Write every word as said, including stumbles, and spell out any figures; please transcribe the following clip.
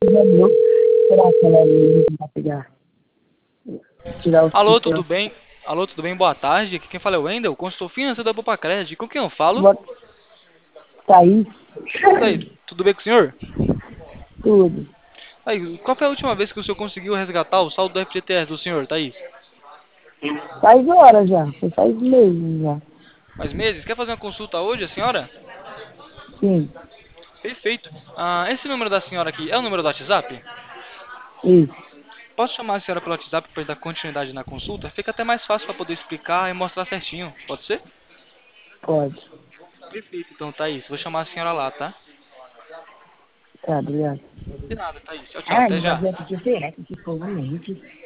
Será que ela vai pegar, tirar o Alô, tudo céu? bem? Alô, tudo bem? Boa tarde. Aqui quem fala é o Wendel, consultor financeiro da Bopacred. Com quem eu falo? Bota Thaís, Thaís, tudo bem com o senhor? tudo. Thaís, qual foi a última vez que o senhor conseguiu resgatar o saldo do F G T S do senhor, Thaís? Faz hora já, foi faz meses já. Faz meses? Quer fazer uma consulta hoje, a senhora? Sim, Perfeito. Ah, esse número da senhora aqui é o número do WhatsApp? isso, Posso chamar a senhora pelo WhatsApp para dar continuidade na consulta? Fica até mais fácil para poder explicar e mostrar certinho. Pode ser? pode. Perfeito. Então, Thaís, vou chamar a senhora lá, tá? Tá, obrigado. De nada, Thaís. Tchau, tchau. Ah, Até não vai já. ver F G T S, que escovamente.